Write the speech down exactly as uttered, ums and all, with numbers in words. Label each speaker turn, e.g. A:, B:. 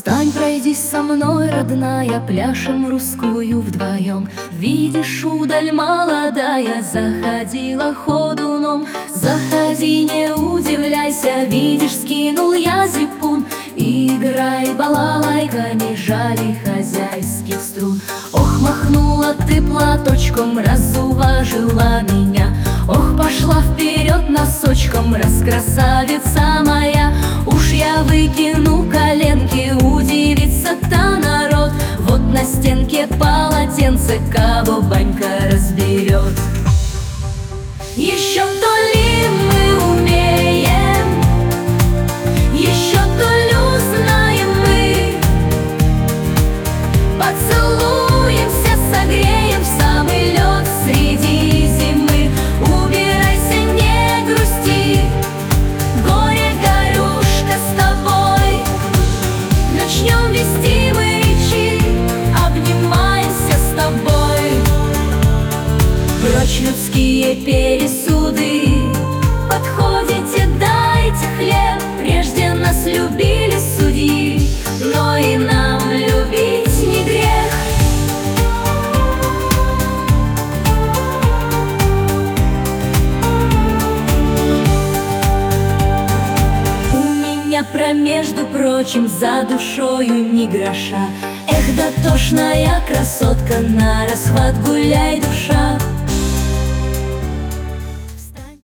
A: Встань, пройдись со мной, родная, пляшем русскую вдвоем. Видишь, удаль молодая заходила ходуном. Заходи, не удивляйся, видишь, скинул я зипун. Играй балалайками, жали хозяйских струн. Ох, махнула ты платочком, разуважила меня. Ох, пошла вперед носочком, раскрасавица моя. Уж я выкину коленки, удивится-то народ. Вот на стенке полотенце, кого банька разберет. Еще то ли мы умеем, еще то ли узнаем мы. Поцелуемся, согреем в самый лед среди зимы. Убирайся, не грусти, горе, горюшка, с тобой. Начнем вести мы речи, обнимаемся с тобой. Прочь людские пересуды, подходите, дайте хлеб. Прежде нас любили судьи, но и нам любить не грех. У меня промежду прочим за душою ни гроша. Эх, да тошная красотка, на расхват гуляй, душа.